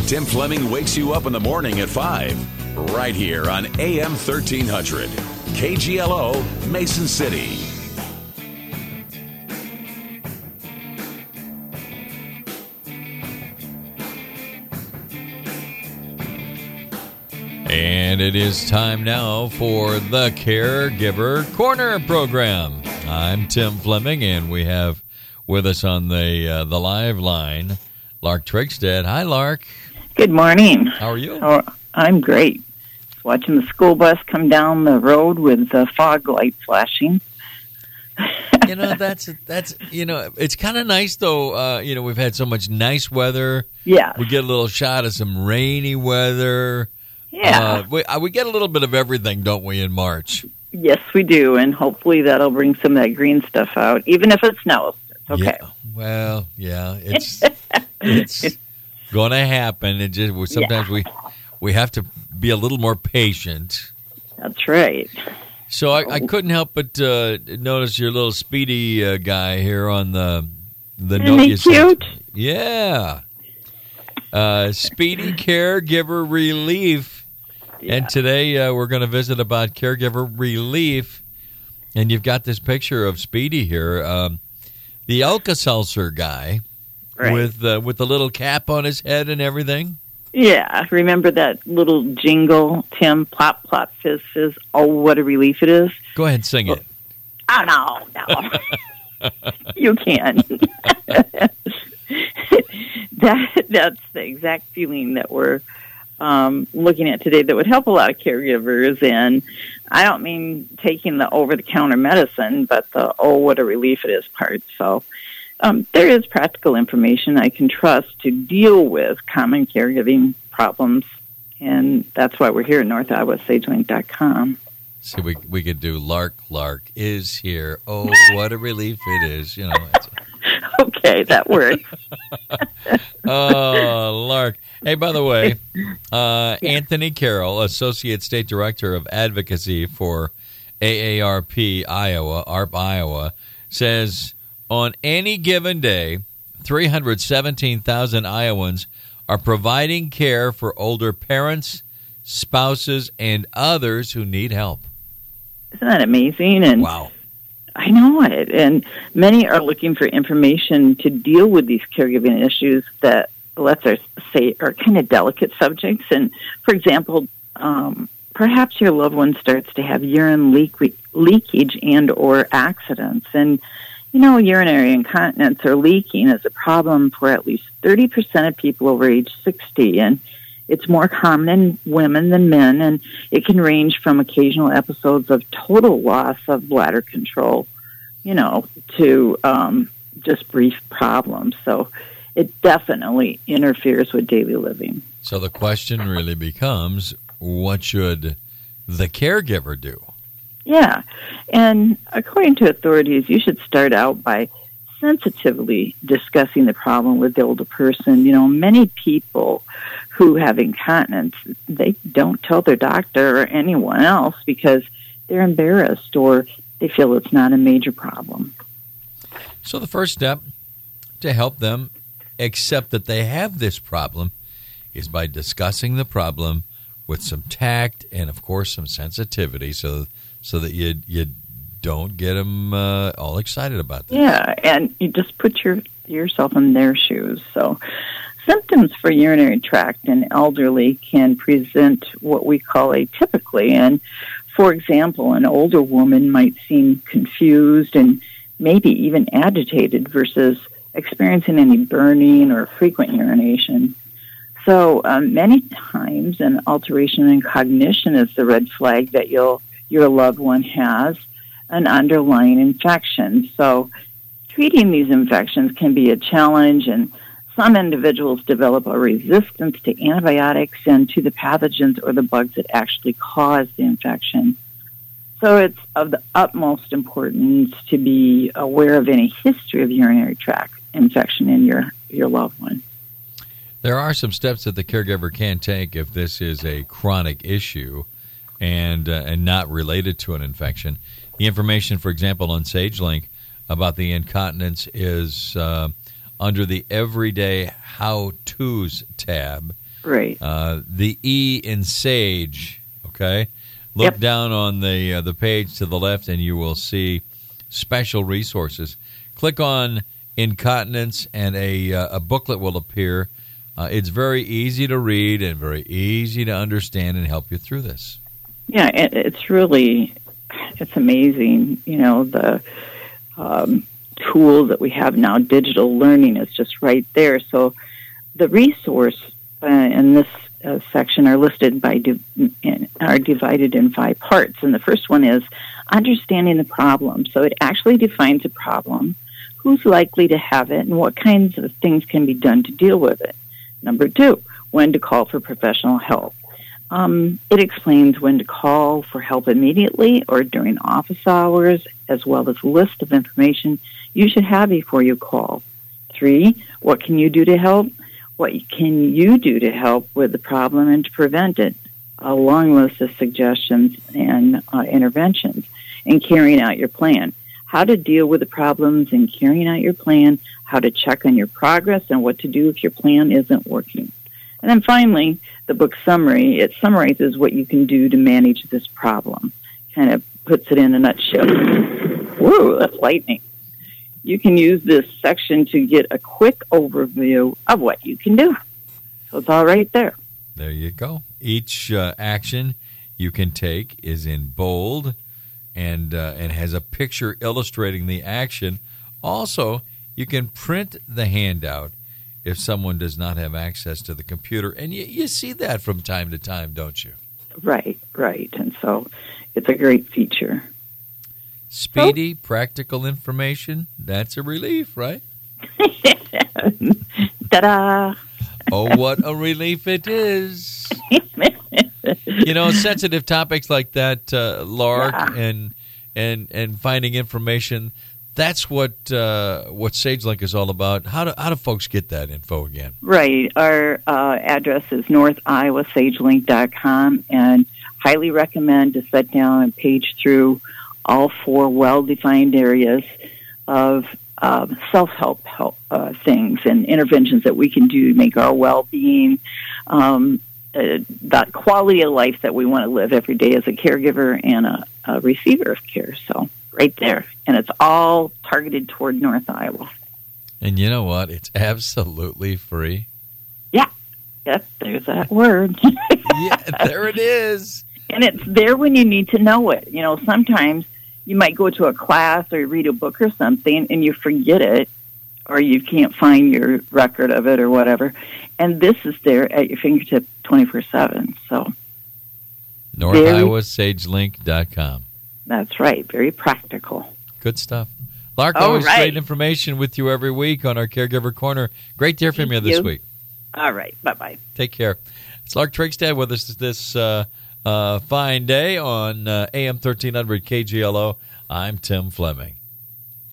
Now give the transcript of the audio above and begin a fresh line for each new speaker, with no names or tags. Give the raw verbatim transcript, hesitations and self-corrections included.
Tim Fleming wakes you up in the morning at five, right here on A M thirteen hundred. K G L O, Mason City.
And it is time now for the Caregiver Corner program. I'm Tim Fleming, and we have with us on the uh, the live line, Lark Trigstead. Hi, Lark.
Good morning.
How are you?
Oh, I'm great. Watching the school bus come down the road with the fog light flashing.
You know, that's, that's you know, it's kind of nice, though. Uh, you know, we've had so much nice weather.
Yeah.
We get a little shot of some rainy weather.
Yeah.
Uh, we, uh, we get a little bit of everything, don't we, in March?
Yes, we do, and hopefully that'll bring some of that green stuff out, even if it snows. It's okay.
Yeah. Well, yeah, it's it's going to happen. It just sometimes yeah. we we have to be a little more patient.
That's right.
So I, I couldn't help but uh, notice your little Speedy uh, guy here on the the
Isn't
note
he
you sent.
cute?
Yeah. Uh, Speedy Caregiver Relief. Yeah. And today uh, we're going to visit about Caregiver Relief. And you've got this picture of Speedy here, um, the Alka-Seltzer guy,
right.
with uh, with the little cap on his head and everything.
Yeah, remember that little jingle, Tim? Plop, plop, fizz, fizz. Oh, what a relief it is.
Go ahead and sing it.
Oh, no, no. You can. that That's the exact feeling that we're um, looking at today that would help a lot of caregivers. And I don't mean taking the over-the-counter medicine, but the, oh, what a relief it is part. So um, there is practical information I can trust to deal with common caregiving problems. And that's why we're here at north iowa sage link dot com.
See, we we could do Lark, Lark is here. Oh, what a relief it is. You know.
Okay, that works.
Oh, Lark. Hey, by the way, uh, Anthony Carroll, Associate State Director of Advocacy for A A R P Iowa, A A R P Iowa, says on any given day, three hundred seventeen thousand Iowans are providing care for older parents, spouses, and others who need help.
Isn't that amazing? And
wow.
I know it. And many are looking for information to deal with these caregiving issues that, let's say, are kind of delicate subjects. And, for example, um, perhaps your loved one starts to have urine leak, leakage and or accidents. And, you know, urinary incontinence or leaking is a problem for at least thirty percent of people over age sixty. And it's more common in women than men, and it can range from occasional episodes of total loss of bladder control, you know, to um, just brief problems. So it definitely interferes with daily living.
So the question really becomes, what should the caregiver do?
Yeah, and according to authorities, you should start out by sensitively discussing the problem with the older person. You know, many people who have incontinence, they don't tell their doctor or anyone else because they're embarrassed or they feel it's not a major problem.
So the first step to help them accept that they have this problem is by discussing the problem with some tact and, of course, some sensitivity so so that you you don't get them uh, all excited about that.
Yeah, and you just put your yourself in their shoes. So symptoms for urinary tract in elderly can present what we call atypically. And, for example, an older woman might seem confused and maybe even agitated versus experiencing any burning or frequent urination. So um, many times an alteration in cognition is the red flag that you'll, your loved one has an underlying infection. So treating these infections can be a challenge, and some individuals develop a resistance to antibiotics and to the pathogens or the bugs that actually cause the infection. So it's of the utmost importance to be aware of any history of urinary tract infection in your, your loved one.
There are some steps that the caregiver can take if this is a chronic issue and uh, and not related to an infection. The information, for example, on SageLink about the incontinence is uh, under the Everyday How-Tos tab
Right.
Uh, the E in SAGE, okay? Look
Yep.
down on the uh, the page to the left, and you will see special resources. Click on incontinence, and a uh, a booklet will appear. Uh, it's very easy to read and very easy to understand and help you through this.
Yeah, it, it's really, it's amazing, you know, the um, tools that we have now. Digital learning is just right there. So the resource uh, in this uh, section are listed by, di- in, are divided in five parts. And the first one is understanding the problem. So it actually defines a problem, who's likely to have it, and what kinds of things can be done to deal with it. Number two, when to call for professional help. Um, it explains when to call for help immediately or during office hours, as well as a list of information you should have before you call. Three, what can you do to help? What can you do to help with the problem and to prevent it? A long list of suggestions and uh, interventions, and carrying out your plan. How to deal with the problems and carrying out your plan, how to check on your progress, and what to do if your plan isn't working. And then finally, the book summary. It summarizes what you can do to manage this problem. Kind of puts it in a nutshell. Whoa, that's lightning. You can use this section to get a quick overview of what you can do. So it's all right there.
There you go. Each uh, action you can take is in bold and uh, and has a picture illustrating the action. Also, you can print the handout if someone does not have access to the computer. And you, you see that from time to time, don't you?
Right, right. And so it's a great feature.
Speedy, practical information, that's a relief, right?
Ta-da!
Oh, what a relief it is. You know, sensitive topics like that, uh, Lark,
Yeah.
and and and finding information, that's what uh, what SageLink is all about. How do, how do folks get that info again?
Right. Our uh, address is north iowa sage link dot com, and highly recommend to sit down and page through all four well-defined areas of uh, self-help help, uh, things and interventions that we can do to make our well-being, um, uh, that quality of life that we want to live every day as a caregiver and a, a receiver of care. So right there. And it's all targeted toward North Iowa.
And you know what? It's absolutely free.
Yeah. Yep, there's that word.
Yeah, there it is.
And it's there when you need to know it. You know, sometimes you might go to a class or read a book or something and you forget it, or you can't find your record of it or whatever. And this is there at your fingertip twenty-four seven. So
north iowa sage link dot com.
That's right. Very practical.
Good stuff. Lark,
All
always
right.
great information with you every week on our Caregiver Corner. Great to hear from
Thank
you this
you.
week.
All right. Bye-bye.
Take care. It's Lark Trigstad with us this uh, uh, fine day on uh, A M thirteen hundred K G L O. I'm Tim Fleming.